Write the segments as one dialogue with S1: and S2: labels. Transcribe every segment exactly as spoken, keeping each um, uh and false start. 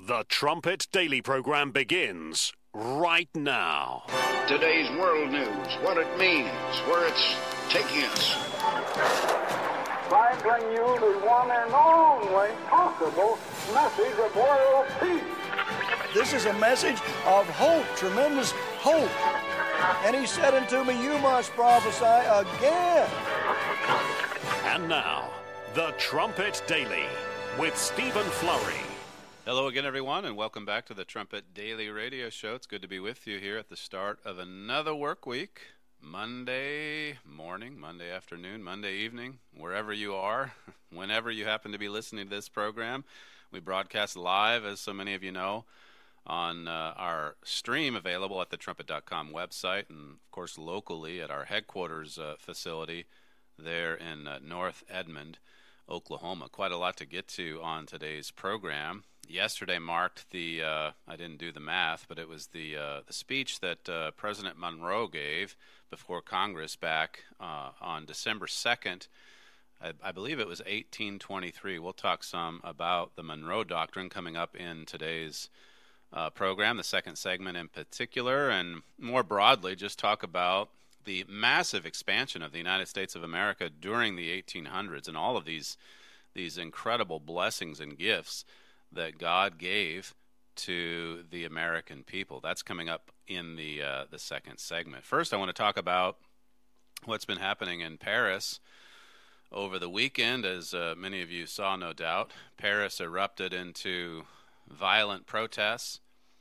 S1: The Trumpet Daily program begins right now.
S2: Today's world news, what it means, where it's taking us.
S3: I bring you the one and only possible message of world peace.
S4: This is a message of hope, tremendous hope. And he said unto me, you must prophesy again.
S1: And now, The Trumpet Daily with Stephen Flurry.
S5: Hello again, everyone, and welcome back to the Trumpet Daily Radio Show. It's good to be with you here at the start of another work week. Monday morning, Monday afternoon, Monday evening, wherever you are, whenever you happen to be listening to this program. We broadcast live, as so many of you know, on uh, our stream available at the trumpet dot com website, and of course locally at our headquarters uh, facility there in uh, North Edmond, Oklahoma. Quite a lot to get to on today's program. Yesterday marked the, uh, I didn't do the math, but it was the uh, the speech that uh, President Monroe gave before Congress back uh, on December second. I, I believe it was eighteen twenty-three. We'll talk some about the Monroe Doctrine coming up in today's uh, program, the second segment in particular, and more broadly just talk about the massive expansion of the United States of America during the eighteen hundreds and all of these these incredible blessings and gifts that God gave to the American people. That's coming up in the uh, the second segment. First, I want to talk about what's been happening in Paris over the weekend. As uh, many of you saw, no doubt, Paris erupted into violent protests,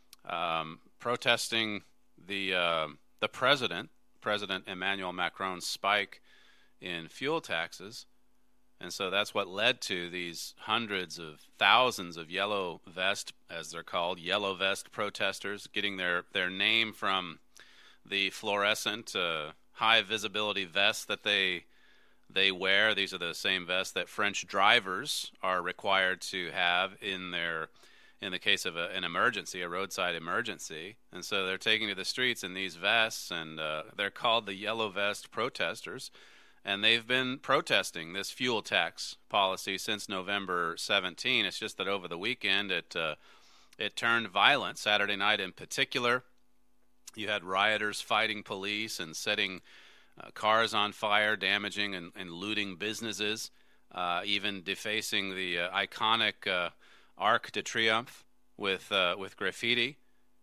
S5: um, protesting the uh, the president, President Emmanuel Macron's spike in fuel taxes. And so that's what led to these hundreds of thousands of yellow vest, as they're called, yellow vest protesters, getting their, their name from the fluorescent uh, high visibility vests that they they wear. These are the same vests that French drivers are required to have in their in the case of a, an emergency, a roadside emergency. And so they're taking to the streets in these vests, and uh, they're called the yellow vest protesters. And they've been protesting this fuel tax policy since November seventeenth. It's just that over the weekend it uh, it turned violent. Saturday night in particular, you had rioters fighting police and setting uh, cars on fire, damaging and, and looting businesses, uh, even defacing the uh, iconic uh, Arc de Triomphe with uh, with graffiti.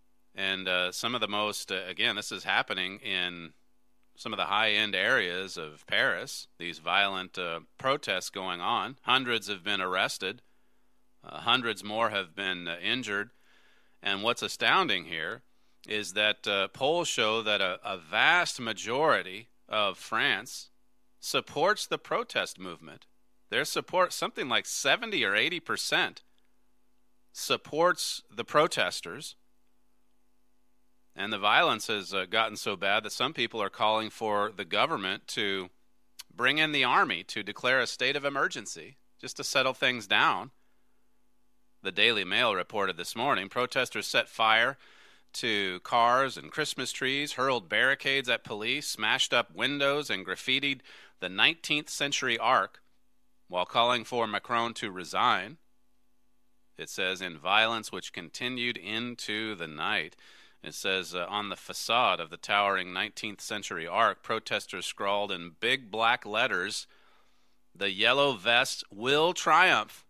S5: And uh, some of the most, uh, again, this is happening in some of the high-end areas of Paris, these violent uh, protests going on. Hundreds have been arrested. Uh, hundreds more have been uh, injured. And what's astounding here is that uh, polls show that a, a vast majority of France supports the protest movement. Their support, something like seventy or eighty percent, supports the protesters. And the violence has uh, gotten so bad that some people are calling for the government to bring in the army to declare a state of emergency, just to settle things down. The Daily Mail reported this morning, protesters set fire to cars and Christmas trees, hurled barricades at police, smashed up windows, and graffitied the nineteenth century Arc while calling for Macron to resign. It says, in violence which continued into the night. It says, uh, on the facade of the towering nineteenth century Arc, protesters scrawled in big black letters, "The yellow vests will triumph."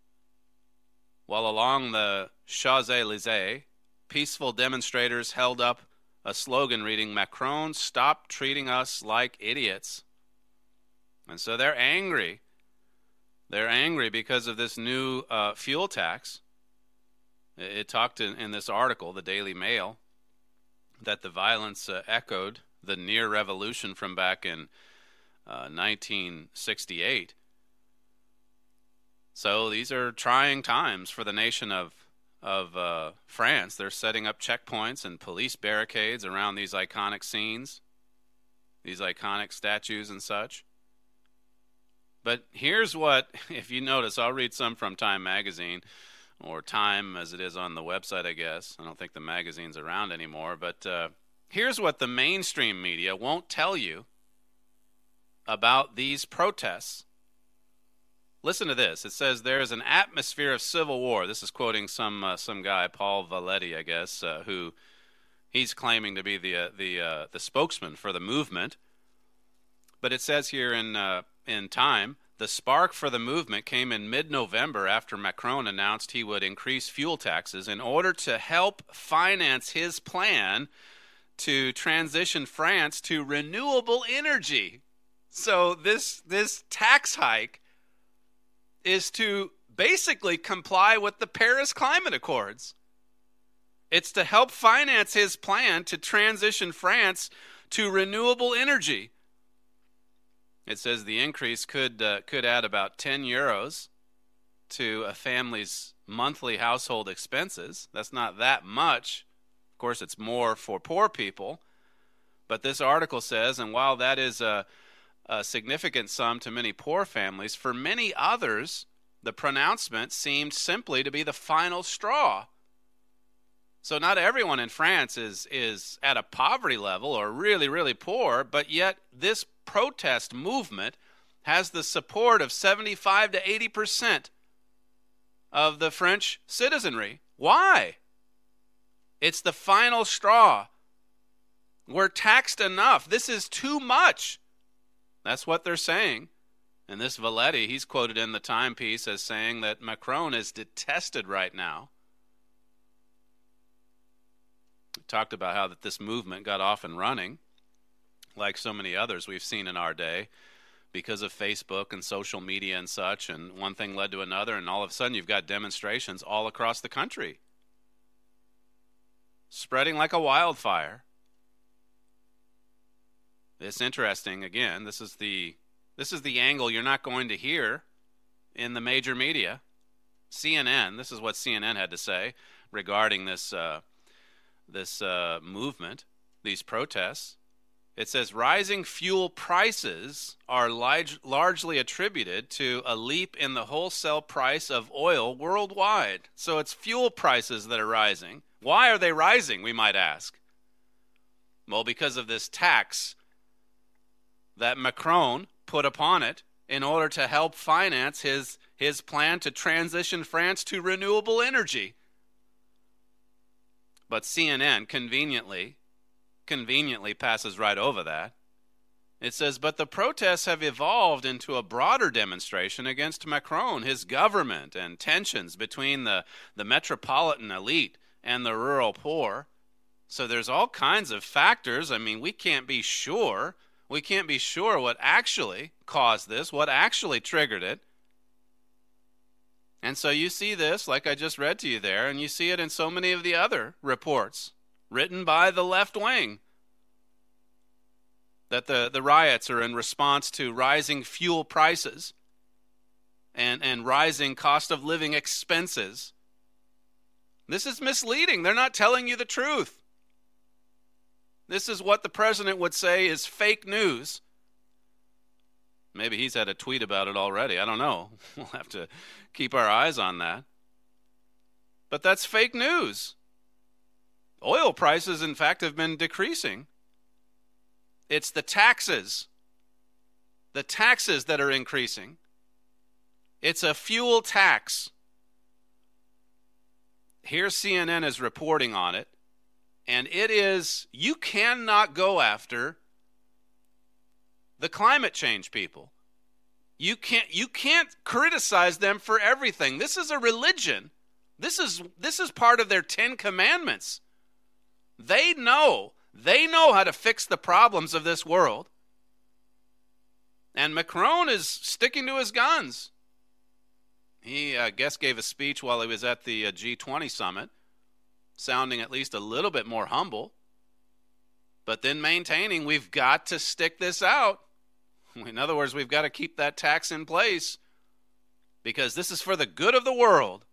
S5: While along the Champs-Élysées, peaceful demonstrators held up a slogan reading, "Macron, stop treating us like idiots." And so they're angry. They're angry because of this new uh, fuel tax. It, it talked in, in this article, the Daily Mail, that the violence uh, echoed the near revolution from back in uh, nineteen sixty-eight. So these are trying times for the nation of of uh, France. They're setting up checkpoints and police barricades around these iconic scenes, these iconic statues and such. But here's what, if you notice, I'll read some from Time Magazine, or Time as it is on the website, I guess. I don't think the magazine's around anymore. But uh, here's what the mainstream media won't tell you about these protests Listen to this. It says there is an atmosphere of civil war. This is quoting some uh, some guy, Paul Valetti, I guess, uh, who he's claiming to be the uh, the uh, the spokesman for the movement. But it says here in uh, in Time, the spark for the movement came in mid-November after Macron announced he would increase fuel taxes in order to help finance his plan to transition France to renewable energy. So this this tax hike is to basically comply with the Paris Climate Accords. It's to help finance his plan to transition France to renewable energy. It says the increase could uh, could add about ten euros to a family's monthly household expenses. That's not that much. Of course, it's more for poor people. But this article says, and while that is a a significant sum to many poor families, for many others, the pronouncement seemed simply to be the final straw. So not everyone in France is, is at a poverty level or really, really poor, but yet this protest movement has the support of seventy-five to eighty percent of the French citizenry. Why? It's the final straw. We're taxed enough. This is too much. That's what they're saying. And this Valetti, he's quoted in the timepiece as saying that Macron is detested right now. We talked about how that this movement got off and running, like so many others we've seen in our day, because of Facebook and social media and such, and one thing led to another, and all of a sudden you've got demonstrations all across the country, spreading like a wildfire. It's interesting. Again, this is the this is the angle you're not going to hear in the major media. C N N. This is what C N N had to say regarding this uh, this uh, movement, these protests. It says rising fuel prices are large, largely attributed to a leap in the wholesale price of oil worldwide. So it's fuel prices that are rising. Why are they rising, we might ask? Well, because of this tax that Macron put upon it in order to help finance his, his plan to transition France to renewable energy. But C N N conveniently, conveniently passes right over that. It says, but the protests have evolved into a broader demonstration against Macron, his government, and tensions between the, the metropolitan elite and the rural poor. So there's all kinds of factors. I mean, we can't be sure. We can't be sure what actually caused this, what actually triggered it. And so you see this, like I just read to you there, and you see it in so many of the other reports written by the left wing, that the, the riots are in response to rising fuel prices and, and rising cost of living expenses. This is misleading. They're not telling you the truth. This is what the president would say is fake news. Maybe he's had a tweet about it already. I don't know. We'll have to keep our eyes on that. But that's fake news. Oil prices, in fact, have been decreasing. It's the taxes. The taxes that are increasing. It's a fuel tax. Here C N N is reporting on it. And it is, you cannot go after the climate change people. You can't you can't criticize them for everything. This is a religion. This is this is part of their Ten Commandments. They know, they know how to fix the problems of this world. And Macron is sticking to his guns. He, I guess, gave a speech while he was at the uh, G twenty summit, sounding at least a little bit more humble, but then maintaining we've got to stick this out. In other words, we've got to keep that tax in place because this is for the good of the world.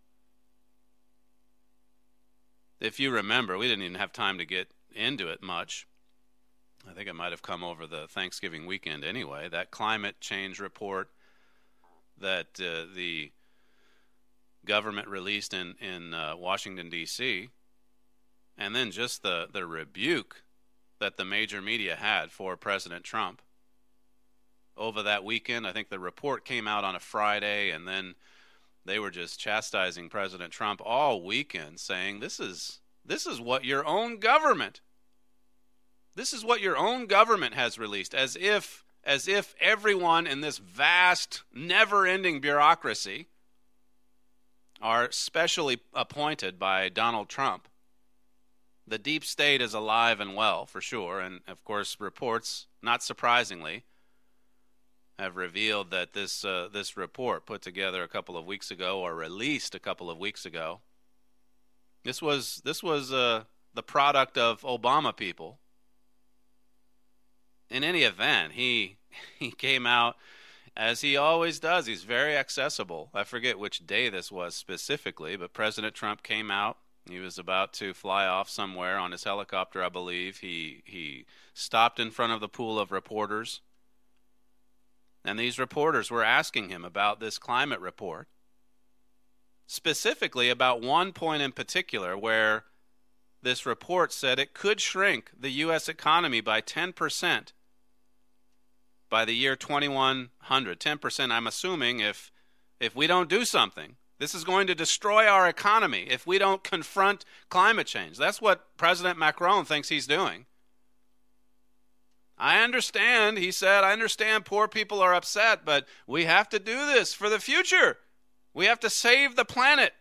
S5: If you remember, we didn't even have time to get into it much. I think it might have come over the Thanksgiving weekend anyway. That climate change report that uh, the government released in, in uh, Washington, D C, and then just the, the rebuke that the major media had for President Trump. over that weekend. I think the report came out on a Friday, and then they were just chastising President Trump all weekend, saying this is this is what your own government, this is what your own government has released, as if as if everyone in this vast, never-ending bureaucracy are specially appointed by Donald Trump. The deep state is alive and well, for sure, and of course reports, not surprisingly, have revealed that this uh, this report put together a couple of weeks ago, or released a couple of weeks ago, this was this was uh, the product of Obama people. In any event, he he came out as he always does. He's very accessible. I forget which day this was specifically, but President Trump came out. He was about to fly off somewhere on his helicopter, I believe. He he stopped in front of the pool of reporters. And these reporters were asking him about this climate report, specifically about one point in particular where this report said it could shrink the U S economy by ten percent by the year twenty-one hundred. ten percent, I'm assuming, if if we don't do something. This is going to destroy our economy if we don't confront climate change. That's what President Macron thinks he's doing. I understand, he said, I understand poor people are upset, but we have to do this for the future. We have to save the planet.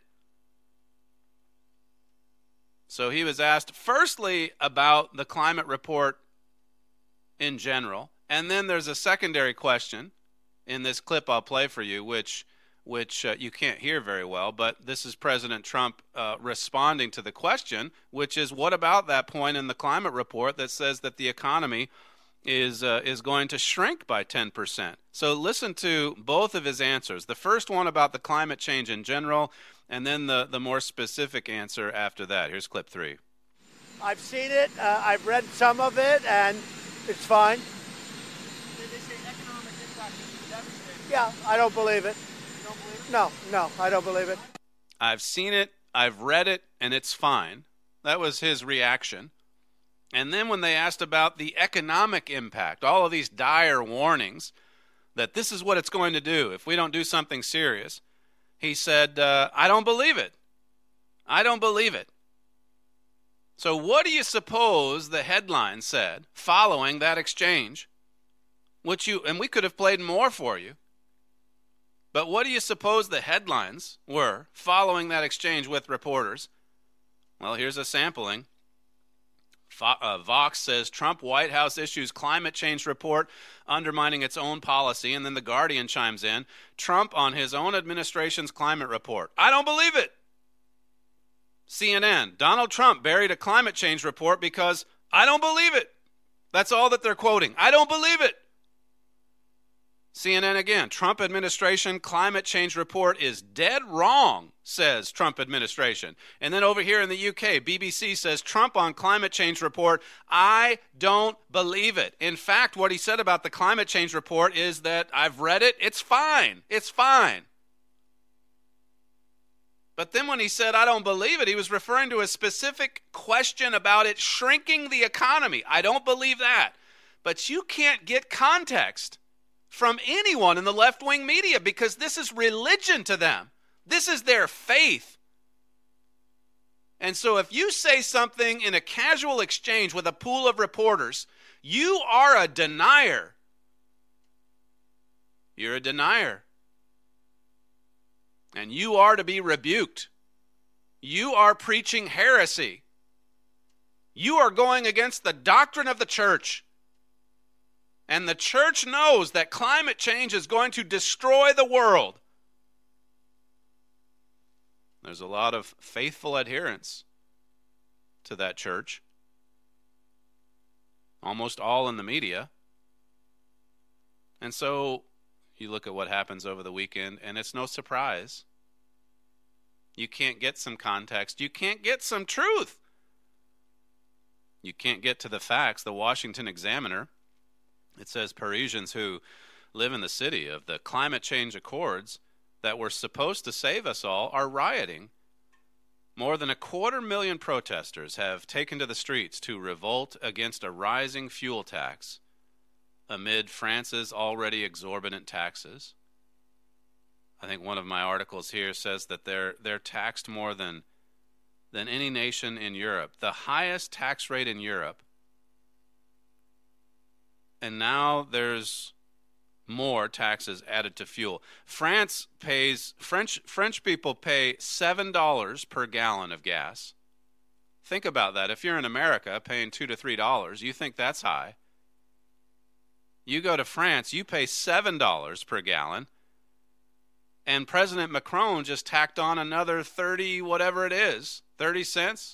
S5: So he was asked, firstly, about the climate report in general, and then there's a secondary question in this clip I'll play for you, which which uh, you can't hear very well, but this is President Trump uh, responding to the question, which is, what about that point in the climate report that says that the economy is uh, is going to shrink by ten percent? So listen to both of his answers. The first one about the climate change in general, and then the, the more specific answer after that. Here's clip three.
S6: I've seen it. Uh, I've read some of it, and it's fine.
S7: They say economic impact is devastating.
S6: Yeah, I don't believe it.
S7: You don't believe it?
S6: No, no, I don't believe it.
S5: I've seen it, I've read it, and it's fine. That was his reaction. And then when they asked about the economic impact, all of these dire warnings that this is what it's going to do if we don't do something serious, he said, uh, I don't believe it. I don't believe it. So what do you suppose the headline said following that exchange? Which you, and we could have played more for you. But what do you suppose the headlines were following that exchange with reporters? Well, here's a sampling. Vox says Trump White House issues climate change report undermining its own policy. And then The Guardian chimes in, Trump on his own administration's climate report. I don't believe it. C N N, Donald Trump buried a climate change report because I don't believe it. That's all that they're quoting. I don't believe it. C N N again, Trump administration climate change report is dead wrong, says Trump administration. And then over here in the U K, B B C says Trump on climate change report, I don't believe it. In fact, what he said about the climate change report is that I've read it, it's fine, it's fine. But then when he said I don't believe it, he was referring to a specific question about it shrinking the economy. I don't believe that. But you can't get context from anyone in the left-wing media because this is religion to them. This is their faith. And so if you say something in a casual exchange with a pool of reporters, you are a denier. You're a denier. And you are to be rebuked. You are preaching heresy. You are going against the doctrine of the church. And the church knows that climate change is going to destroy the world. There's a lot of faithful adherents to that church. Almost all in the media. And so you look at what happens over the weekend, and it's no surprise. You can't get some context. You can't get some truth. You can't get to the facts. The Washington Examiner, it says Parisians who live in the city of the climate change accords that were supposed to save us all are rioting. More than a quarter million protesters have taken to the streets to revolt against a rising fuel tax, amid France's already exorbitant taxes. I think one of my articles here says that they're they're taxed more than than any nation in Europe, the highest tax rate in Europe. And now there's more taxes added to fuel. France pays French French people pay seven dollars per gallon of gas. Think about that. If you're in America paying two to three dollars, you think that's high. You go to France, you pay seven dollars per gallon. And President Macron just tacked on another thirty, whatever it is, thirty cents.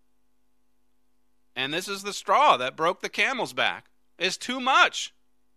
S5: And this is the straw that broke the camel's back. It's too much.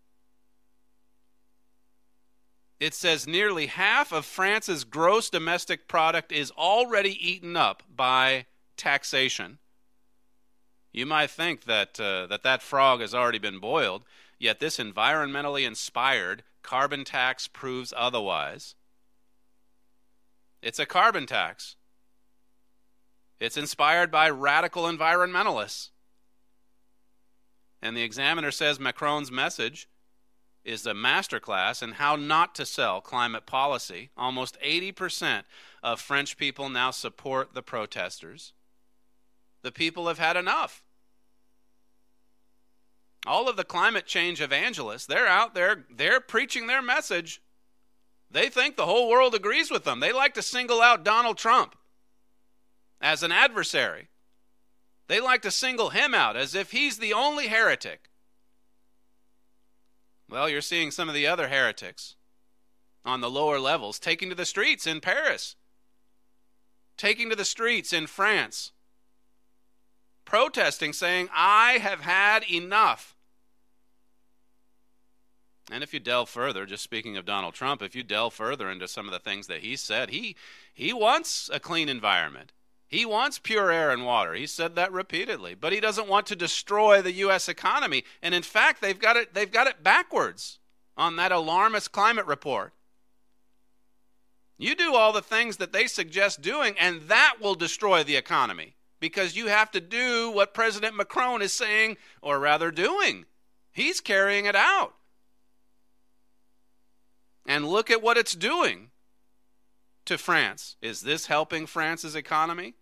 S5: It says nearly half of France's gross domestic product is already eaten up by taxation. You might think that, uh, that that frog has already been boiled, yet this environmentally inspired carbon tax proves otherwise. It's a carbon tax. It's inspired by radical environmentalists. And the Examiner says Macron's message is a masterclass in how not to sell climate policy. Almost eighty percent of French people now support the protesters. The people have had enough. All of the climate change evangelists, they're out there, they're preaching their message. They think the whole world agrees with them. They like to single out Donald Trump as an adversary. They like to single him out as if he's the only heretic. Well, you're seeing some of the other heretics on the lower levels taking to the streets in Paris, taking to the streets in France, protesting, saying, I have had enough. And if you delve further, just speaking of Donald Trump, if you delve further into some of the things that he said, he he wants a clean environment. He wants pure air and water. He said that repeatedly. But he doesn't want to destroy the U S economy. And in fact, they've got it, they've got it backwards on that alarmist climate report. You do all the things that they suggest doing, and that will destroy the economy. Because you have to do what President Macron is saying, or rather doing. He's carrying it out. And look at what it's doing to France. Is this helping France's economy?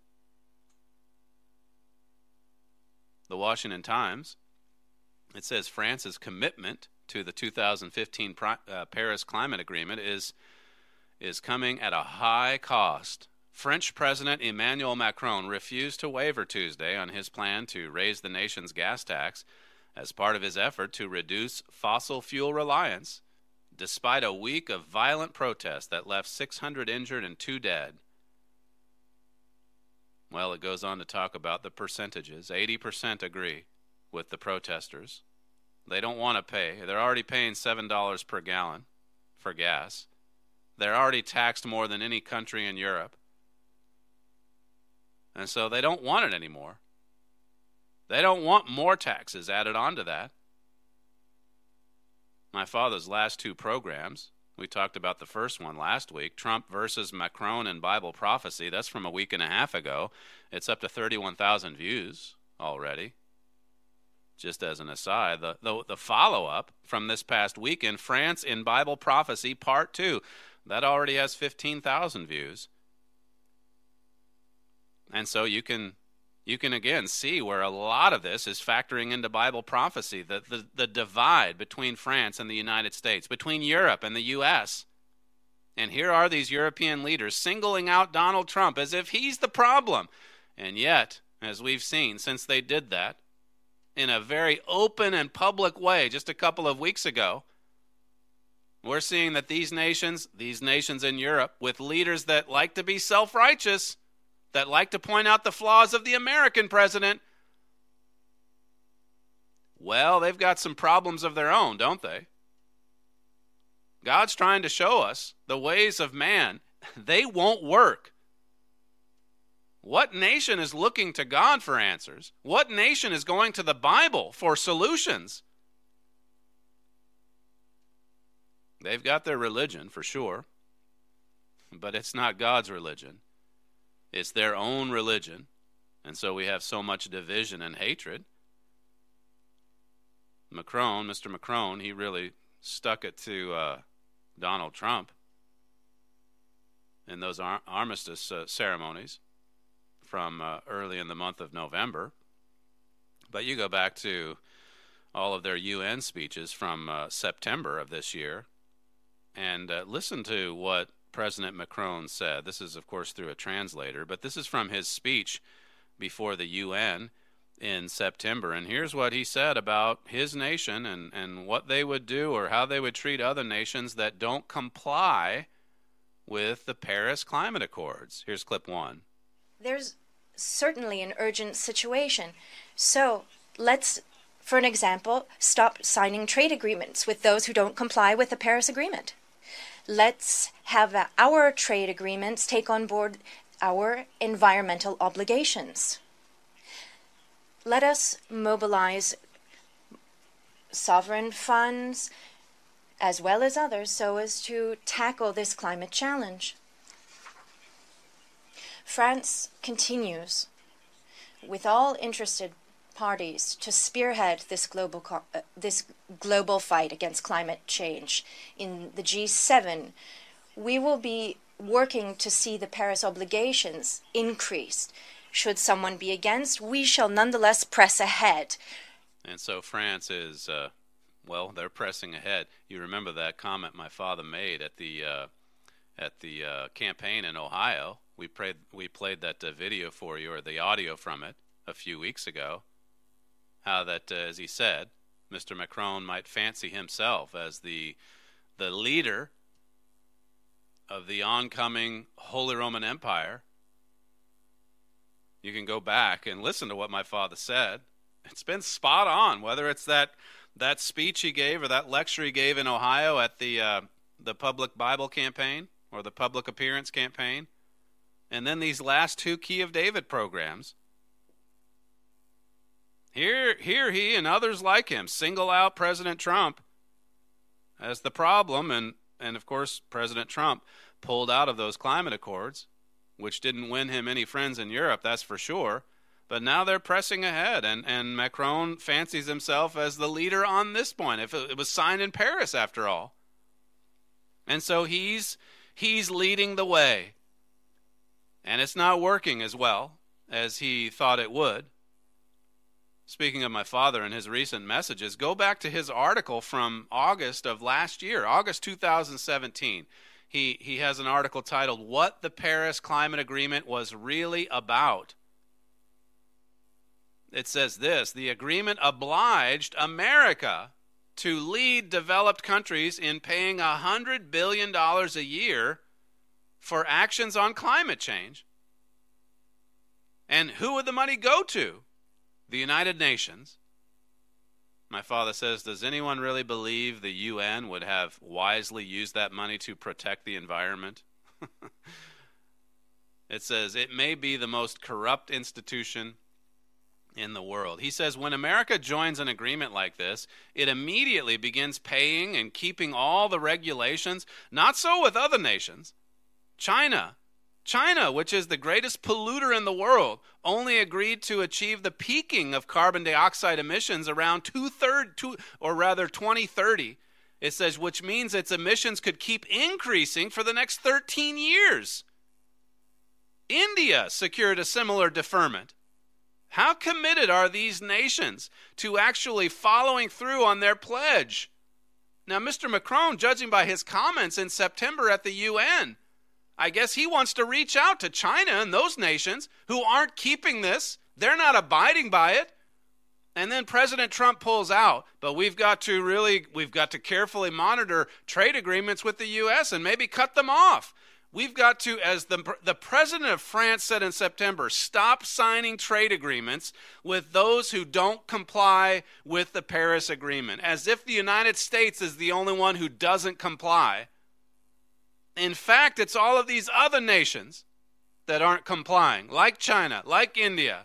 S5: The Washington Times, it says France's commitment to the two thousand fifteen uh, Paris Climate Agreement is, is coming at a high cost. French President Emmanuel Macron refused to waver Tuesday on his plan to raise the nation's gas tax as part of his effort to reduce fossil fuel reliance, despite a week of violent protests that left six hundred injured and two dead. Well, it goes on to talk about the percentages. eighty percent agree with the protesters. They don't want to pay. They're already paying seven dollars per gallon for gas. They're already taxed more than any country in Europe. And so they don't want it anymore. They don't want more taxes added onto that. My father's last two programs, we talked about the first one last week, Trump versus Macron and Bible prophecy. That's from a week and a half ago. It's up to thirty-one thousand views already. Just as an aside, the, the, the follow-up from this past weekend, France in Bible prophecy, part two, that already has fifteen thousand views. And so you can you can again see where a lot of this is factoring into Bible prophecy, the, the, the divide between France and the United States, between Europe and the U S. And here are these European leaders singling out Donald Trump as if he's the problem. And yet, as we've seen since they did that, in a very open and public way just a couple of weeks ago, we're seeing that these nations, these nations in Europe, with leaders that like to be self-righteous, that like to point out the flaws of the American president, well, they've got some problems of their own, don't they? God's trying to show us the ways of man. They won't work. What nation is looking to God for answers? What nation is going to the Bible for solutions? They've got their religion, for sure, but it's not God's religion. It's their own religion, and so we have so much division and hatred. Macron, Mister Macron, he really stuck it to uh, Donald Trump in those ar- armistice uh, ceremonies from uh, early in the month of November. But you go back to all of their U N speeches from uh, September of this year, and uh, listen to what President Macron said. This is, of course, through a translator, but this is from his speech before the U N in September. And here's what he said about his nation and, and what they would do or how they would treat other nations that don't comply with the Paris Climate Accords. Here's clip one.
S8: There's certainly an urgent situation. So let's, for an example, stop signing trade agreements with those who don't comply with the Paris Agreement. Let's have uh, our trade agreements take on board our environmental obligations. Let us mobilize sovereign funds as well as others so as to tackle this climate challenge. France continues with all interested parties to spearhead this global co- uh, this global fight against climate change. In the G seven, we will be working to see the Paris obligations increased. Should someone be against, we shall nonetheless press ahead.
S5: And so France is, uh, well, they're pressing ahead. You remember that comment my father made at the uh, at the uh, campaign in Ohio. We played we played that uh, video for you, or the audio from it, a few weeks ago. How that, uh, as he said, Mister Macron might fancy himself as the the leader of the oncoming Holy Roman Empire. You can go back and listen to what my father said. It's been spot on, whether it's that that speech he gave or that lecture he gave in Ohio at the uh, the public Bible campaign or the public appearance campaign, and then these last two Key of David programs. Here, here he and others like him single out President Trump as the problem, and, and of course President Trump pulled out of those climate accords, which didn't win him any friends in Europe, that's for sure. But now they're pressing ahead, and, and Macron fancies himself as the leader on this point. If it, it was signed in Paris, after all. And so he's he's leading the way. And it's not working as well as he thought it would. Speaking of my father and his recent messages, go back to his article from August of last year, August two thousand seventeen. He he has an article titled, "What the Paris Climate Agreement Was Really About." It says this: the agreement obliged America to lead developed countries in paying one hundred billion dollars a year for actions on climate change. And who would the money go to? The United Nations. My father says, does anyone really believe the U N would have wisely used that money to protect the environment? It says, it may be the most corrupt institution in the world. He says, when America joins an agreement like this, it immediately begins paying and keeping all the regulations. Not so with other nations. China. China, which is the greatest polluter in the world, only agreed to achieve the peaking of carbon dioxide emissions around two-thirds, two, or rather twenty thirty. It says, which means its emissions could keep increasing for the next thirteen years. India secured a similar deferment. How committed are these nations to actually following through on their pledge? Now, Mister Macron, judging by his comments in September at the U N, I guess he wants to reach out to China and those nations who aren't keeping this. They're not abiding by it. And then President Trump pulls out. But we've got to really, we've got to carefully monitor trade agreements with the U S and maybe cut them off. We've got to, as the, the president of France said in September, stop signing trade agreements with those who don't comply with the Paris Agreement, as if the United States is the only one who doesn't comply. In fact, it's all of these other nations that aren't complying, like China, like India.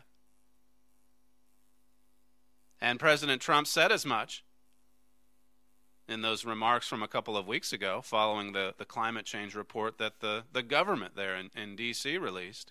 S5: And President Trump said as much in those remarks from a couple of weeks ago following the, the climate change report that the, the government there in, in D C released.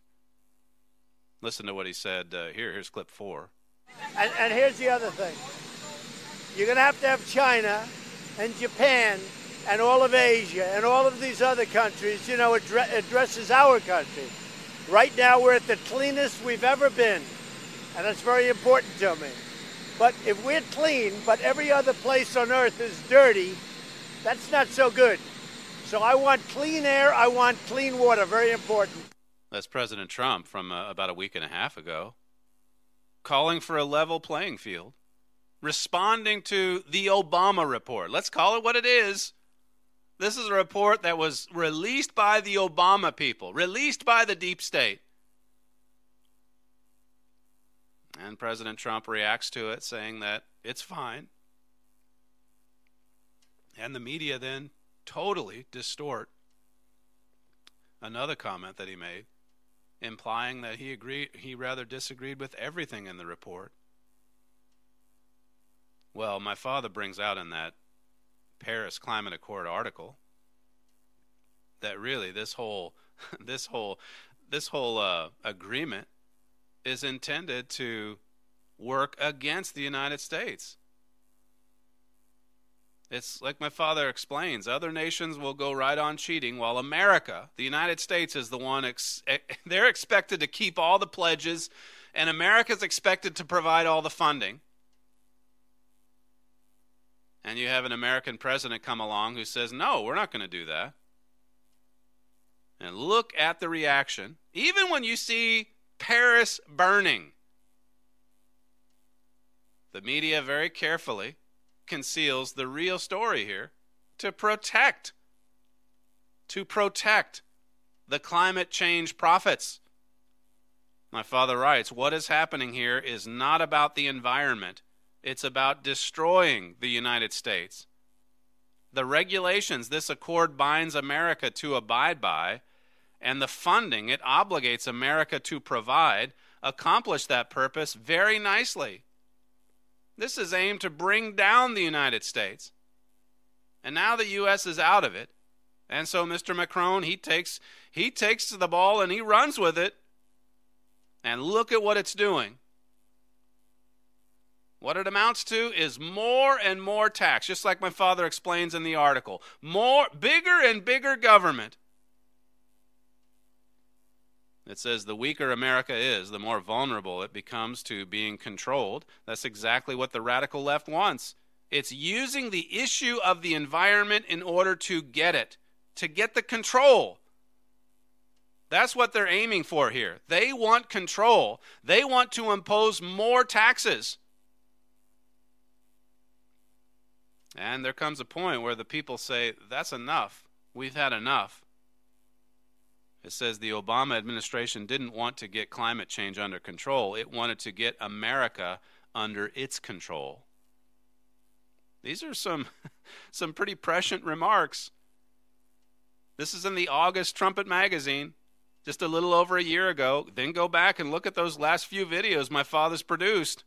S5: Listen to what he said uh, here. Here's clip four.
S6: And, and here's the other thing. you're going to have to have China and Japan and all of Asia and all of these other countries, you know, addre- addresses our country. Right now, we're at the cleanest we've ever been, and that's very important to me. But if we're clean, but every other place on earth is dirty, that's not so good. So I want clean air, I want clean water, very important.
S5: That's President Trump from uh, about a week and a half ago, calling for a level playing field, responding to the Obama report. Let's call it what it is. This is a report that was released by the Obama people, released by the deep state. And President Trump reacts to it, saying that it's fine. And the media then totally distort another comment that he made, implying that he agreed, he rather disagreed with everything in the report. Well, my father brings out in that Paris Climate Accord article that really this whole this whole this whole uh, agreement is intended to work against the United States. It's like my father explains, other nations will go right on cheating while America, the United States, is the one, ex- they're expected to keep all the pledges and America's expected to provide all the funding. And you have an American president come along who says, no, we're not going to do that. And look at the reaction. Even when you see Paris burning, the media very carefully conceals the real story here to protect, to protect the climate change prophets. My father writes, what is happening here is not about the environment. It's about destroying the United States. The regulations this accord binds America to abide by, and the funding it obligates America to provide, accomplish that purpose very nicely. This is aimed to bring down the United States. And now the U S is out of it. And so Mister Macron, he takes he takes the ball and he runs with it. And look at what it's doing. What it amounts to is more and more tax, just like my father explains in the article. More, bigger and bigger government. It says the weaker America is, the more vulnerable it becomes to being controlled. That's exactly what the radical left wants. It's using the issue of the environment in order to get it, to get the control. That's what they're aiming for here. They want control. They want to impose more taxes. And there comes a point where the people say, that's enough. We've had enough. It says the Obama administration didn't want to get climate change under control. It wanted to get America under its control. These are some, some pretty prescient remarks. This is in the August Trumpet magazine, just a little over a year ago. Then go back and look at those last few videos my father's produced.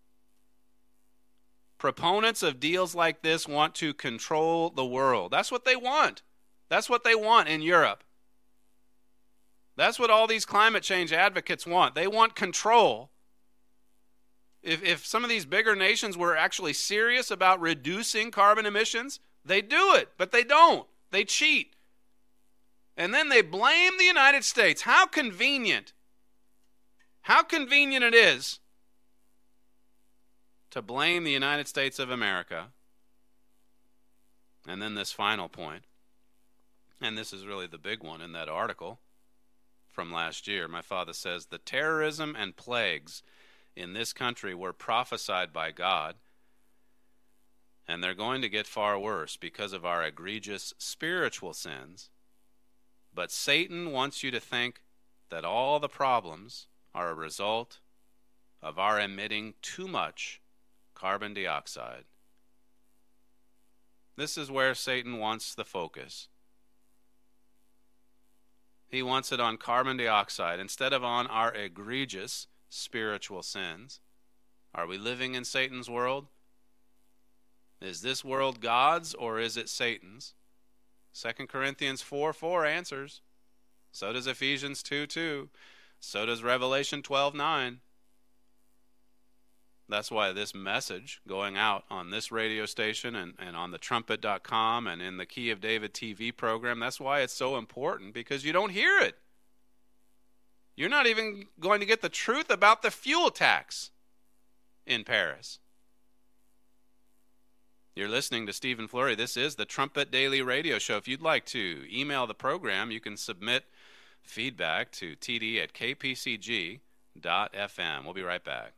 S5: Proponents of deals like this want to control the world. That's what they want. That's what they want in Europe. That's what all these climate change advocates want. They want control. If if some of these bigger nations were actually serious about reducing carbon emissions, they do it, but they don't. They cheat. And then they blame the United States. How convenient. How convenient it is to blame the United States of America. And then this final point, and this is really the big one in that article from last year. My father says, the terrorism and plagues in this country were prophesied by God, and they're going to get far worse because of our egregious spiritual sins. But Satan wants you to think that all the problems are a result of our emitting too much carbon dioxide. This is where Satan wants the focus. He wants it on carbon dioxide instead of on our egregious spiritual sins. Are we living in Satan's world? Is this world God's or is it Satan's? Second Corinthians four four answers. So does Ephesians two two. So does Revelation twelve nine. That's why this message going out on this radio station and, and on the trumpet dot com and in the Key of David T V program, that's why it's so important, because you don't hear it. You're not even going to get the truth about the fuel tax in Paris. You're listening to Stephen Flurry. This is the Trumpet Daily Radio Show. If you'd like to email the program, you can submit feedback to t d at k p c g dot f m. We'll be right back.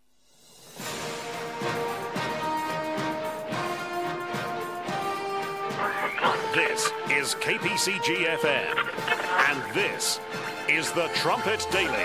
S1: This is K P C G F M, and this is the Trumpet Daily.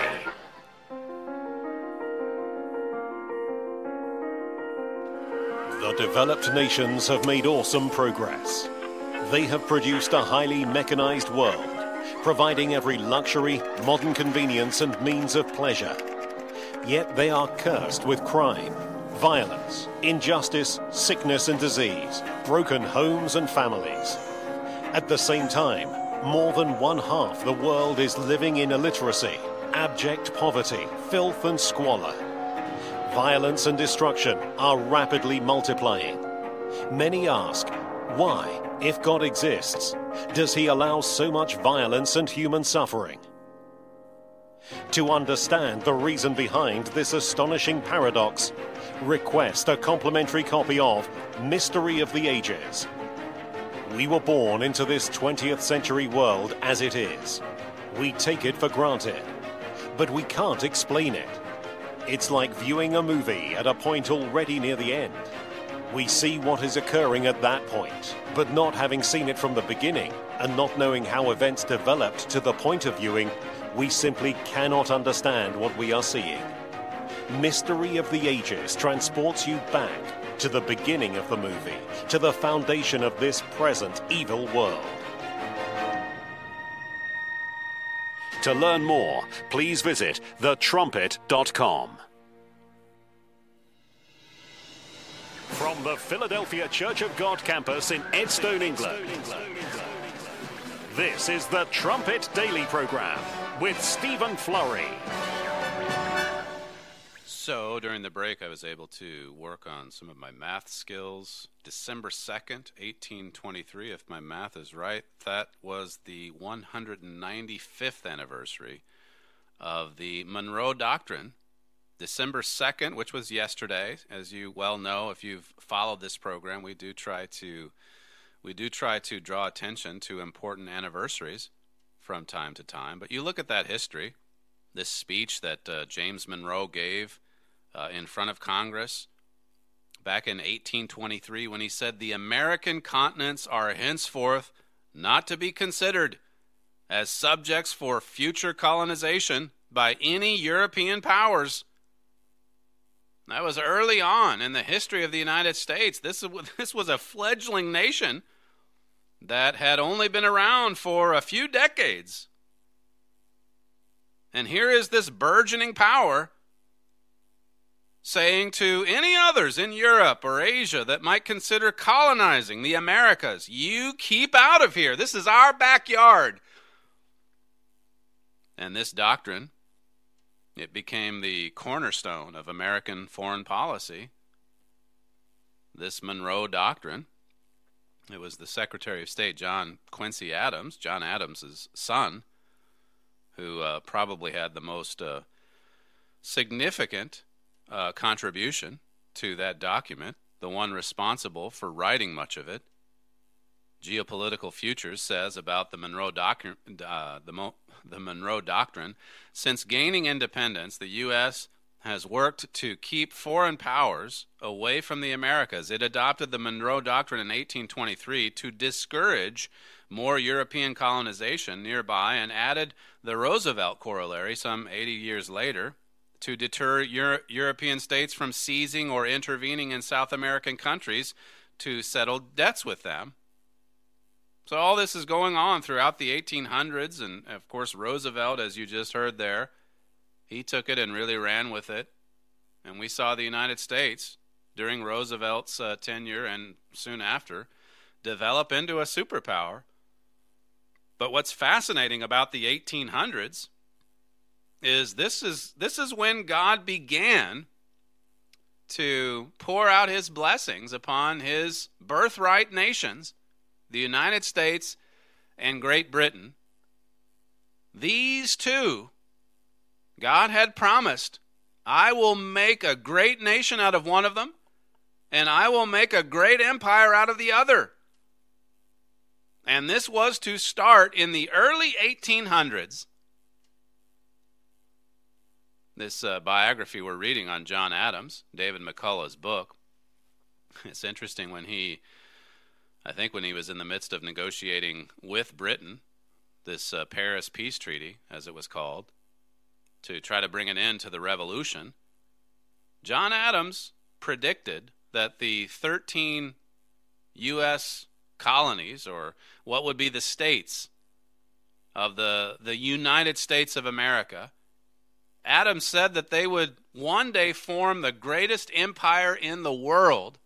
S9: The developed nations have made awesome progress. They have produced a highly mechanized world, providing every luxury, modern convenience, and means of pleasure. Yet they are cursed with crime, violence, injustice, sickness and disease, broken homes and families. At the same time, more than one half the world is living in illiteracy, abject poverty, filth and squalor. Violence and destruction are rapidly multiplying. Many ask, why, if God exists, does he allow so much violence and human suffering? To understand the reason behind this astonishing paradox, request a complimentary copy of Mystery of the Ages. We were born into this twentieth century world as it is. We take it for granted, but we can't explain it. It's like viewing a movie at a point already near the end. We see what is occurring at that point, but not having seen it from the beginning and not knowing how events developed to the point of viewing, we simply cannot understand what we are seeing. Mystery of the Ages transports you back to the beginning of the movie, to the foundation of this present evil world.
S1: To learn more, please visit the trumpet dot com. From the Philadelphia Church of God campus in Edstone, England, this is the Trumpet Daily Program with Stephen Flurry.
S5: So, during the break, I was able to work on some of my math skills. December second, eighteen twenty-three, if my math is right, that was the one hundred ninety-fifth anniversary of the Monroe Doctrine. December second, which was yesterday, as you well know, if you've followed this program, we do try to we do try to draw attention to important anniversaries from time to time. But you look at that history, this speech that uh, James Monroe gave uh, in front of Congress back in eighteen twenty-three when he said, "The American continents are henceforth not to be considered as subjects for future colonization by any European powers." That was early on in the history of the United States. This, this was a fledgling nation that had only been around for a few decades. And here is this burgeoning power saying to any others in Europe or Asia that might consider colonizing the Americas, you keep out of here. This is our backyard. And this doctrine, it became the cornerstone of American foreign policy. This Monroe Doctrine, it was the Secretary of State, John Quincy Adams, John Adams' son, who uh, probably had the most uh, significant uh, contribution to that document, the one responsible for writing much of it. Geopolitical Futures says about the Monroe Doctrine, uh, the, Mo- the Monroe Doctrine, since gaining independence, the U S has worked to keep foreign powers away from the Americas. It adopted the Monroe Doctrine in eighteen twenty-three to discourage more European colonization nearby and added the Roosevelt Corollary some eighty years later to deter Euro- European states from seizing or intervening in South American countries to settle debts with them. So all this is going on throughout the eighteen hundreds, and of course Roosevelt, as you just heard there, he took it and really ran with it. And we saw the United States during Roosevelt's uh, tenure and soon after develop into a superpower. But what's fascinating about the eighteen hundreds is this is this is when God began to pour out his blessings upon his birthright nations, the United States and Great Britain. These two, God had promised, I will make a great nation out of one of them, and I will make a great empire out of the other. And this was to start in the early eighteen hundreds. This uh, biography we're reading on John Adams, David McCullough's book. It's interesting when he, I think when he was in the midst of negotiating with Britain, this uh, Paris Peace Treaty, as it was called, to try to bring an end to the revolution, John Adams predicted that the thirteen U S colonies, or what would be the states of the, the United States of America, Adams said that they would one day form the greatest empire in the world.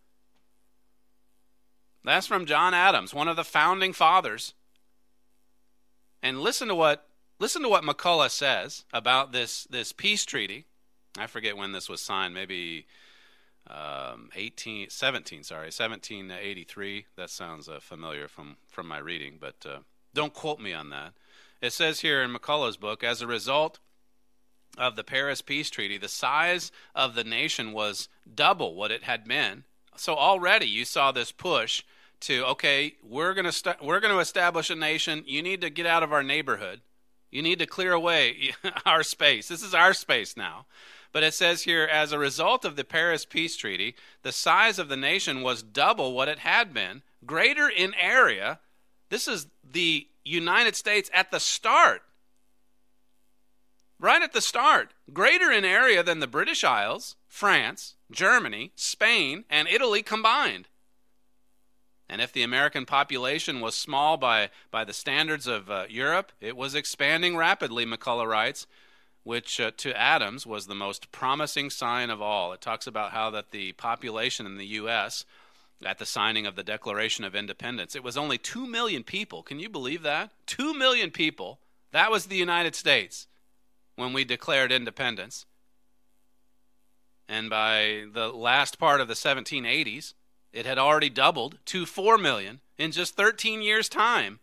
S5: That's from John Adams, one of the founding fathers. And listen to what listen to what McCullough says about this, this peace treaty. I forget when this was signed, maybe um, eighteen, seventeen, sorry, seventeen eighty-three. That sounds uh, familiar from, from my reading, but uh, don't quote me on that. It says here in McCullough's book, as a result of the Paris Peace Treaty, the size of the nation was double what it had been. So already you saw this push to, okay, we're going to st- we're going to establish a nation. You need to get out of our neighborhood. You need to clear away our space. This is our space now. But it says here, as a result of the Paris Peace Treaty, the size of the nation was double what it had been, greater in area. This is the United States at the start. Right at the start, greater in area than the British Isles, France, Germany, Spain, and Italy combined. And if the American population was small by, by the standards of uh, Europe, it was expanding rapidly, McCullough writes, which uh, to Adams was the most promising sign of all. It talks about how that the population in the U S at the signing of the Declaration of Independence, it was only two million people. Can you believe that? Two million people. That was the United States when we declared independence. And by the last part of the seventeen eighties, it had already doubled to four million in just thirteen years' time.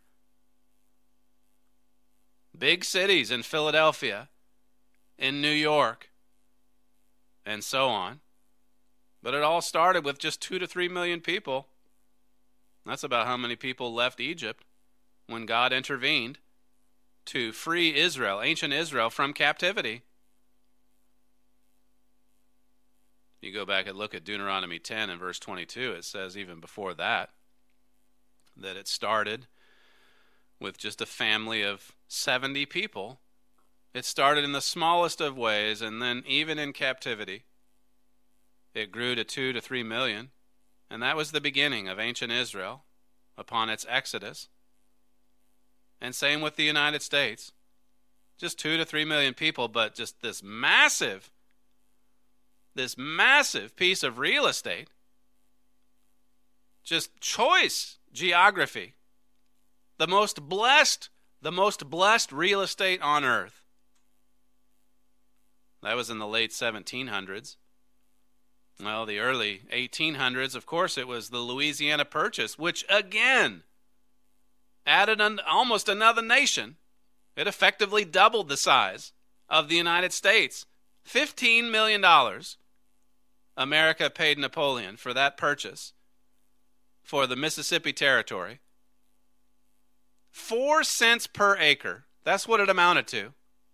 S5: Big cities in Philadelphia, in New York, and so on. But it all started with just two to three million people. That's about how many people left Egypt when God intervened to free Israel, ancient Israel, from captivity. You go back and look at Deuteronomy ten and verse twenty-two, it says even before that, that it started with just a family of seventy people. It started in the smallest of ways, and then even in captivity, it grew to two to three million. And that was the beginning of ancient Israel upon its exodus. And same with the United States. Just two to three million people, but just this massive, this massive piece of real estate. Just choice geography. The most blessed, the most blessed real estate on earth. That was in the late seventeen hundreds. Well, the early eighteen hundreds, of course, it was the Louisiana Purchase, which again added an, almost another nation. It effectively doubled the size of the United States. fifteen million dollars America paid Napoleon for that purchase for the Mississippi Territory. Four cents per acre. That's what it amounted to.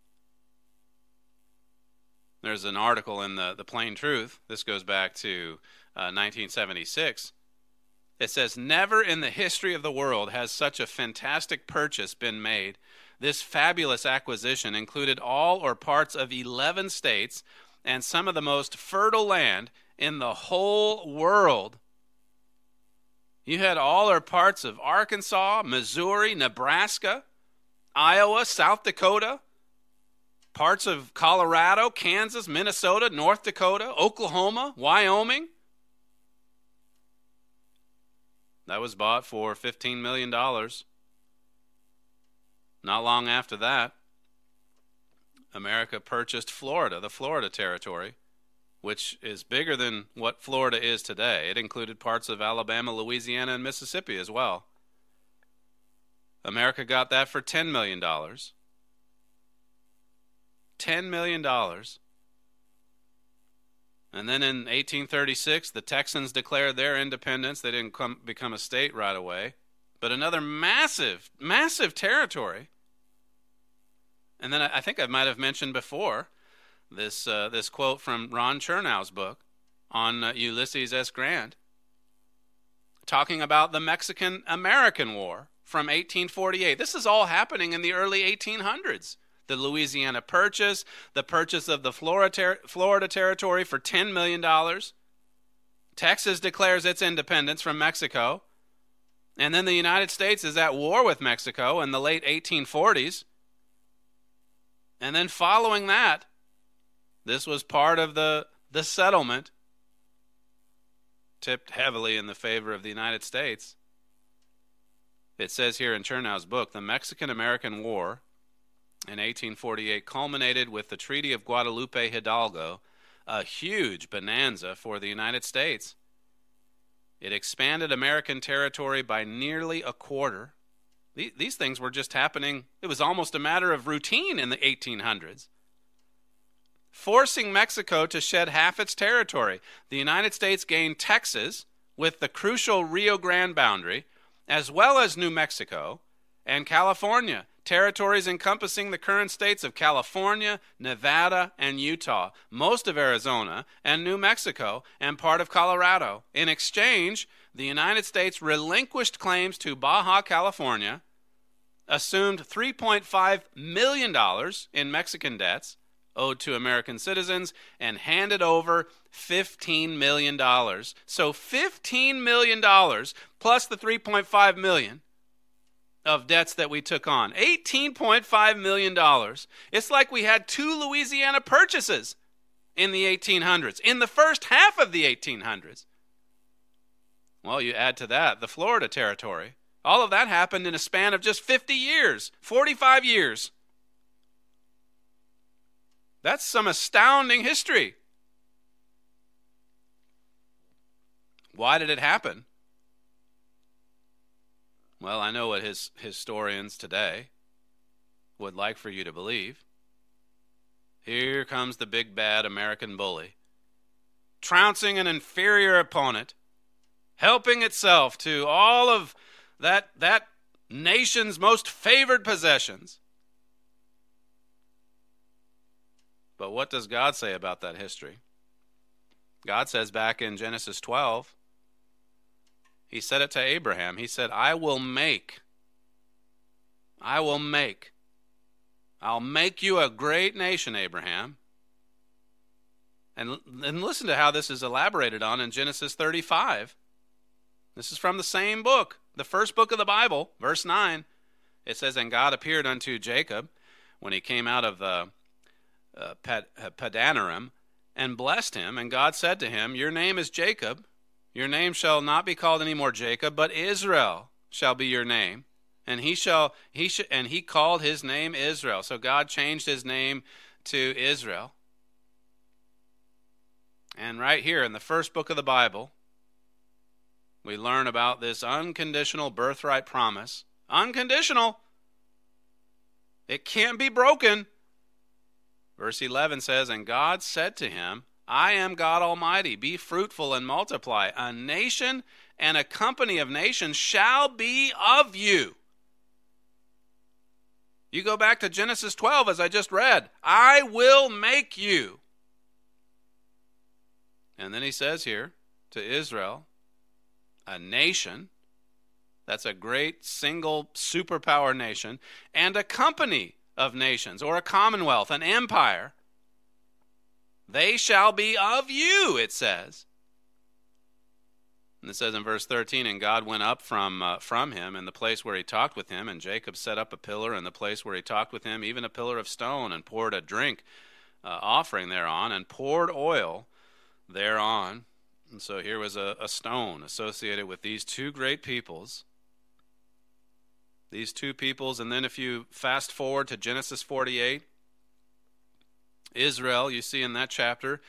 S5: There's an article in the, the Plain Truth. This goes back to uh, nineteen seventy-six. It says, never in the history of the world has such a fantastic purchase been made. This fabulous acquisition included all or parts of eleven states and some of the most fertile land in the whole world. You had all or parts of Arkansas, Missouri, Nebraska, Iowa, South Dakota, parts of Colorado, Kansas, Minnesota, North Dakota, Oklahoma, Wyoming. That was bought for fifteen million dollars. Not long after that, America purchased Florida, the Florida Territory, which is bigger than what Florida is today. It included parts of Alabama, Louisiana, and Mississippi as well. America got that for ten million dollars. ten million dollars. And then in eighteen thirty-six, the Texans declared their independence. They didn't come, become a state right away. But another massive, massive territory. And then I think I might have mentioned before this uh, this quote from Ron Chernow's book on uh, Ulysses S. Grant, talking about the Mexican-American War from eighteen forty-eight. This is all happening in the early eighteen hundreds. The Louisiana Purchase, the purchase of the Florida, ter- Florida Territory for ten million dollars. Texas declares its independence from Mexico. And then the United States is at war with Mexico in the late eighteen forties. And then following that, this was part of the, the settlement, tipped heavily in the favor of the United States. It says here in Chernow's book, the Mexican-American War in eighteen forty-eight culminated with the Treaty of Guadalupe Hidalgo, a huge bonanza for the United States. It expanded American territory by nearly a quarter. These things were just happening. It was almost a matter of routine in the eighteen hundreds. Forcing Mexico to shed half its territory. The United States gained Texas with the crucial Rio Grande boundary, as well as New Mexico and California, territories encompassing the current states of California, Nevada, and Utah, most of Arizona, and New Mexico, and part of Colorado. In exchange, the United States relinquished claims to Baja California, assumed three point five million dollars in Mexican debts owed to American citizens, and handed over fifteen million dollars. So fifteen million dollars plus the three point five million dollars of debts that we took on. eighteen point five million dollars. It's like we had two Louisiana purchases in the eighteen hundreds, in the first half of the eighteen hundreds. Well, you add to that the Florida Territory. All of that happened in a span of just fifty years, forty-five years. That's some astounding history. Why did it happen? Well, I know what his historians today would like for you to believe. Here comes the big bad American bully, trouncing an inferior opponent, helping itself to all of that, that nation's most favored possessions. But what does God say about that history? God says back in Genesis twelve, he said it to Abraham. He said, I will make, I will make, I'll make you a great nation, Abraham. And, and listen to how this is elaborated on in Genesis thirty-five. This is from the same book, the first book of the Bible, verse nine. It says, and God appeared unto Jacob when he came out of uh, uh, Pad- uh, Padanaram, and blessed him. And God said to him, your name is Jacob. Your name shall not be called any more Jacob, but Israel shall be your name. And he shall he sh- and he called his name Israel. So God changed his name to Israel. And right here in the first book of the Bible, we learn about this unconditional birthright promise. Unconditional. It can't be broken. Verse eleven says, and God said to him, I am God Almighty. Be fruitful and multiply. A nation and a company of nations shall be of you. You go back to Genesis twelve, as I just read. I will make you. And then he says here to Israel, a nation, that's a great single superpower nation, and a company of nations, or a commonwealth, an empire. They shall be of you, it says. And it says in verse thirteen, and God went up from uh, from him in the place where he talked with him, and Jacob set up a pillar in the place where he talked with him, even a pillar of stone, and poured a drink uh, offering thereon, and poured oil thereon. And so here was a, a stone associated with these two great peoples. These two peoples, and then if you fast forward to Genesis forty-eight, Israel, you see in that chapter,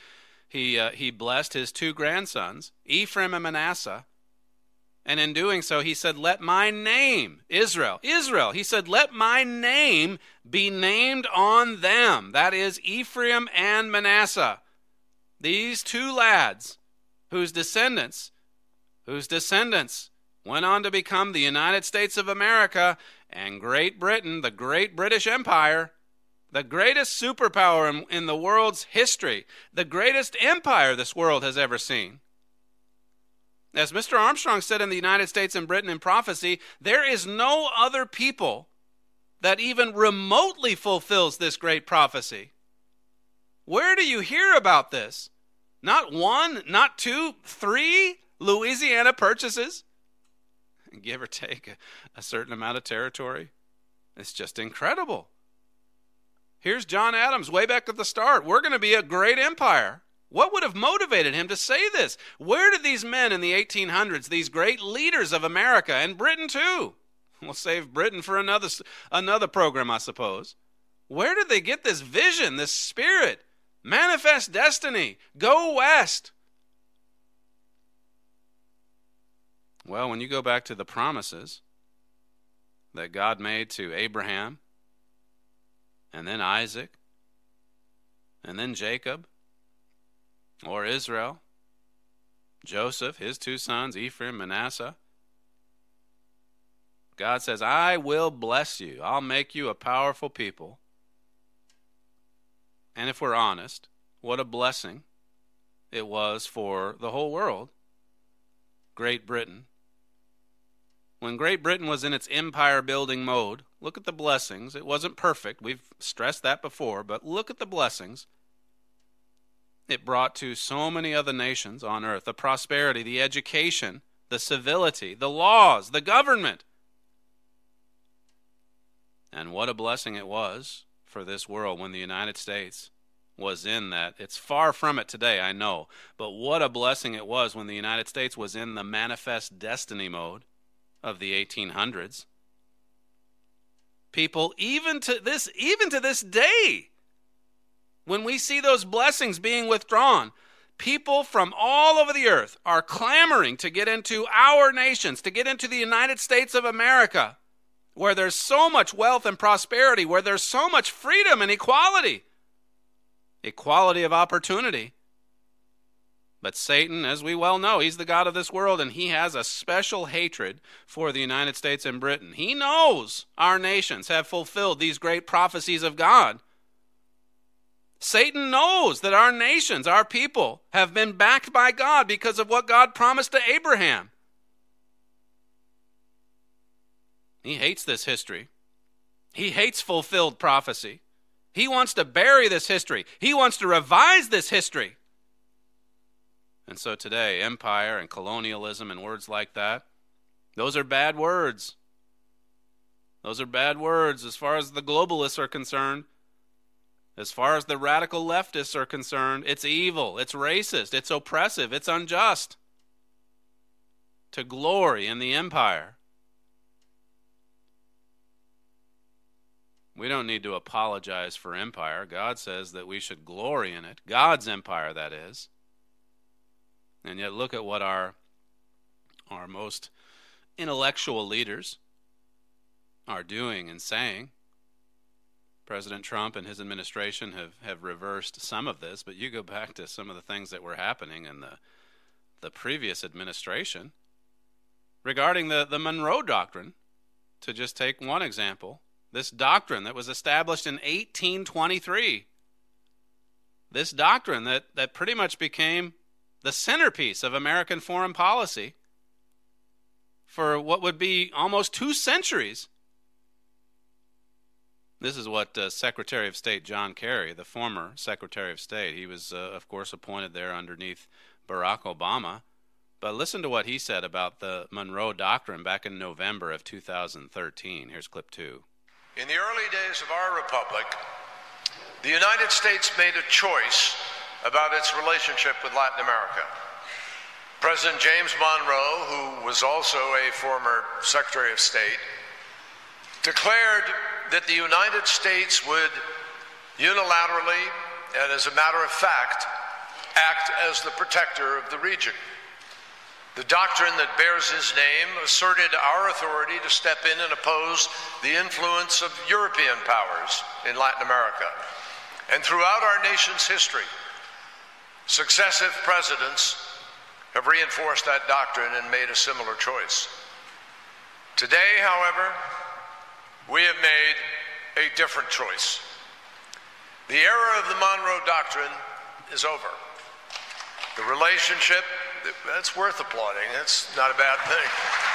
S5: he uh, he blessed his two grandsons, Ephraim and Manasseh. And in doing so, he said, let my name, Israel, Israel, he said, let my name be named on them. That is Ephraim and Manasseh. These two lads whose descendants, whose descendants went on to become the United States of America and Great Britain, the great British Empire, the greatest superpower in, in the world's history, the greatest empire this world has ever seen. As Mister Armstrong said in the United States and Britain in Prophecy, there is no other people that even remotely fulfills this great prophecy. Where do you hear about this? Not one, not two, three Louisiana purchases, give or take a, a certain amount of territory. It's just incredible. Here's John Adams way back at the start. We're going to be a great empire. What would have motivated him to say this? Where did these men in the eighteen hundreds, these great leaders of America and Britain too, we'll save Britain for another, another program, I suppose. Where did they get this vision, this spirit? Manifest destiny. Go west. Well, when you go back to the promises that God made to Abraham, and then Isaac, and then Jacob, or Israel, Joseph, his two sons, Ephraim, Manasseh, God says, I will bless you. I'll make you a powerful people. And if we're honest, what a blessing it was for the whole world. Great Britain. When Great Britain was in its empire-building mode, look at the blessings. It wasn't perfect. We've stressed that before, but look at the blessings it brought to so many other nations on earth. The prosperity, the education, the civility, the laws, the government. And what a blessing it was for this world when the United States was in that. It's far from it today, I know, but what a blessing it was when the United States was in the manifest destiny mode of the eighteen hundreds. People, even to this, even to this day, when we see those blessings being withdrawn, people from all over the earth are clamoring to get into our nations, to get into the United States of America, where there's so much wealth and prosperity, where there's so much freedom and equality, equality of opportunity. But Satan, as we well know, he's the god of this world, and he has a special hatred for the United States and Britain. He knows our nations have fulfilled these great prophecies of God. Satan knows that our nations, our people, have been backed by God because of what God promised to Abraham. He hates this history. He hates fulfilled prophecy. He wants to bury this history. He wants to revise this history. And so today, empire and colonialism and words like that, those are bad words. Those are bad words as far as the globalists are concerned. As far as the radical leftists are concerned, it's evil, it's racist, it's oppressive, it's unjust to glory in the empire. We don't need to apologize for empire. God says that we should glory in it. God's empire, that is. And yet look at what our, our most intellectual leaders are doing and saying. President Trump and his administration have, have reversed some of this, but you go back to some of the things that were happening in the, the previous administration regarding the, the Monroe Doctrine, to just take one example. This doctrine that was established in eighteen twenty-three. This doctrine that, that pretty much became the centerpiece of American foreign policy for what would be almost two centuries. This is what uh, Secretary of State John Kerry, the former Secretary of State, he was, uh, of course, appointed there underneath Barack Obama. But listen to what he said about the Monroe Doctrine back in November of two thousand thirteen. Here's clip two.
S10: In the early days of our republic, the United States made a choice about its relationship with Latin America. President James Monroe, who was also a former Secretary of State, declared that the United States would unilaterally, and as a matter of fact, act as the protector of the region. The doctrine that bears his name asserted our authority to step in and oppose the influence of European powers in Latin America. And throughout our nation's history, successive presidents have reinforced that doctrine and made a similar choice. Today, however, we have made a different choice. The era of the Monroe Doctrine is over. The relationship, that's worth applauding. That's not a bad thing.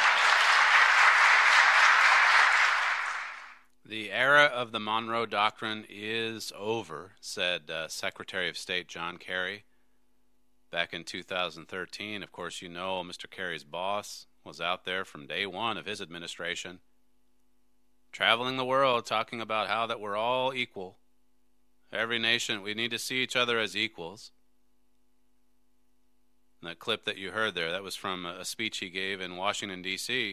S5: The era of the Monroe Doctrine is over, said uh, Secretary of State John Kerry back in two thousand thirteen. Of course, you know Mister Kerry's boss was out there from day one of his administration, traveling the world talking about how that we're all equal. Every nation, we need to see each other as equals. And that clip that you heard there, that was from a speech he gave in Washington, D C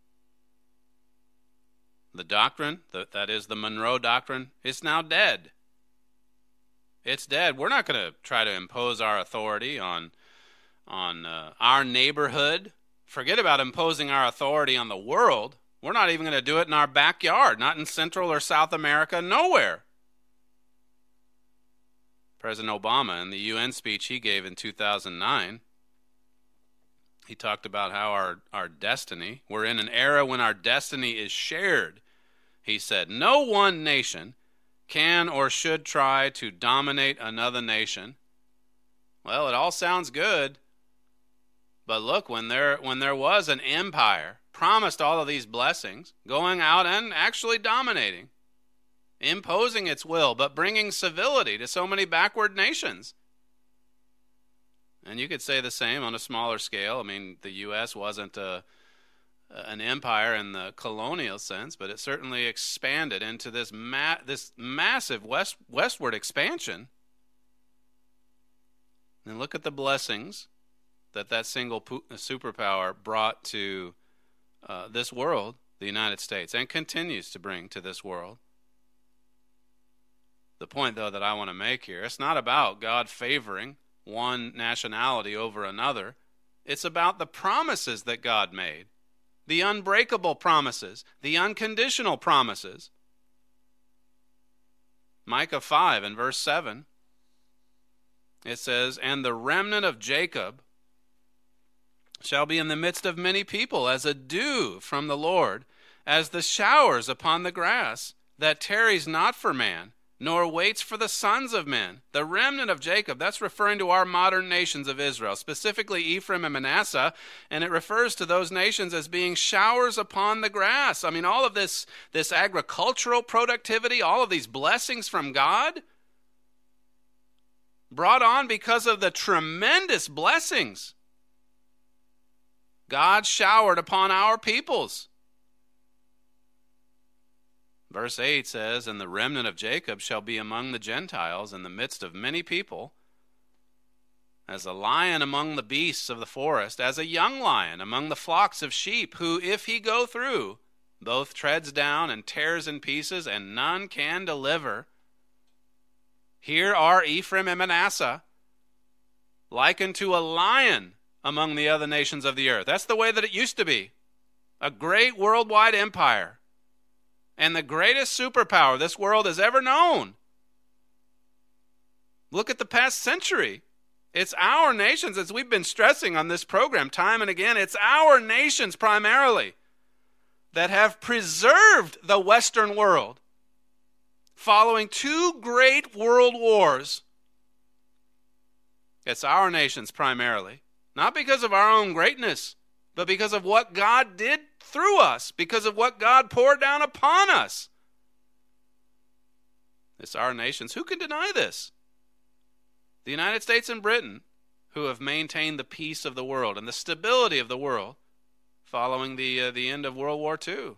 S5: The doctrine, the, that is the Monroe Doctrine, is now dead. It's dead. We're not going to try to impose our authority on, on uh, our neighborhood. Forget about imposing our authority on the world. We're not even going to do it in our backyard, not in Central or South America, nowhere. President Obama, in the U N speech he gave in two thousand nine, he talked about how our, our destiny, we're in an era when our destiny is shared. He said, no one nation can or should try to dominate another nation. Well, it all sounds good. But look, when there when there was an empire, promised all of these blessings, going out and actually dominating, imposing its will, but bringing civility to so many backward nations. And you could say the same on a smaller scale. I mean, the U S wasn't a, an empire in the colonial sense, but it certainly expanded into this ma- this massive west westward expansion. And look at the blessings that that single pu- superpower brought to uh, this world, the United States, and continues to bring to this world. The point, though, that I want to make here, it's not about God favoring one nationality over another. It's about the promises that God made, the unbreakable promises, the unconditional promises. Micah five and verse seven, it says, and the remnant of Jacob shall be in the midst of many people as a dew from the Lord, as the showers upon the grass, that tarries not for man, nor waits for the sons of men. The remnant of Jacob, that's referring to our modern nations of Israel, specifically Ephraim and Manasseh, and it refers to those nations as being showers upon the grass. I mean, all of this, this agricultural productivity, all of these blessings from God, brought on because of the tremendous blessings God showered upon our peoples. Verse eight says, and the remnant of Jacob shall be among the Gentiles in the midst of many people, as a lion among the beasts of the forest, as a young lion among the flocks of sheep, who, if he go through, both treads down and tears in pieces, and none can deliver. Here are Ephraim and Manasseh, likened to a lion among the other nations of the earth. That's the way that it used to be. A great worldwide empire. And the greatest superpower this world has ever known. Look at the past century. It's our nations, as we've been stressing on this program time and again, it's our nations primarily that have preserved the Western world following two great world wars. It's our nations primarily, not because of our own greatness, but because of what God did through us, because of what God poured down upon us. It's our nations. Who can deny this? The United States and Britain, who have maintained the peace of the world and the stability of the world following the, uh, the end of World War Two.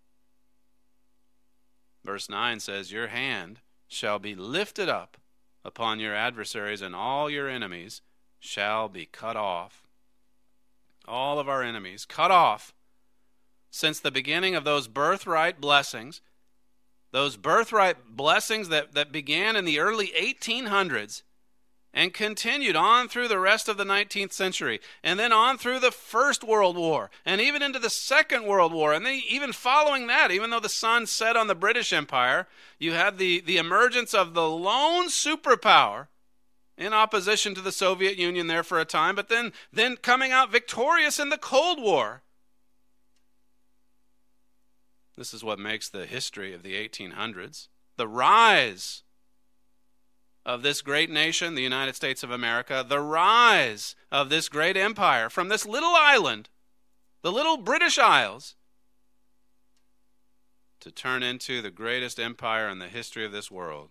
S5: Verse nine says, your hand shall be lifted up upon your adversaries, and all your enemies shall be cut off. All of our enemies cut off. Since the beginning of those birthright blessings, those birthright blessings that, that began in the early eighteen hundreds, and continued on through the rest of the nineteenth century, and then on through the First World War, and even into the Second World War, and then even following that, even though the sun set on the British Empire, you had the, the emergence of the lone superpower in opposition to the Soviet Union there for a time, but then, then coming out victorious in the Cold War. This is what makes the history of the eighteen hundreds. The rise of this great nation, the United States of America, the rise of this great empire from this little island, the little British Isles, to turn into the greatest empire in the history of this world.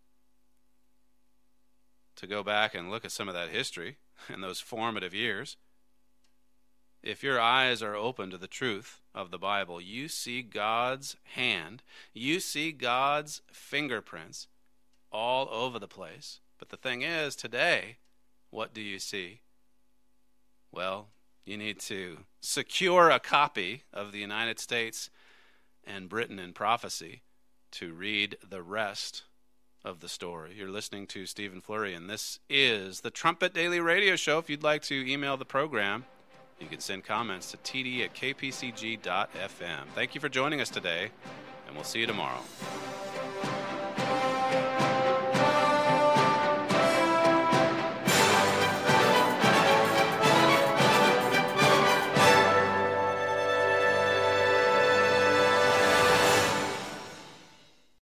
S5: To go back and look at some of that history in those formative years, if your eyes are open to the truth of the Bible, you see God's hand, you see God's fingerprints all over the place. But the thing is, today, what do you see? Well, you need to secure a copy of the United States and Britain in Prophecy to read the rest of the story. You're listening to Stephen Flurry, and this is the Trumpet Daily Radio Show. If you'd like to email the program, you can send comments to t d at k p c g dot f m. Thank you for joining us today, and we'll see you tomorrow.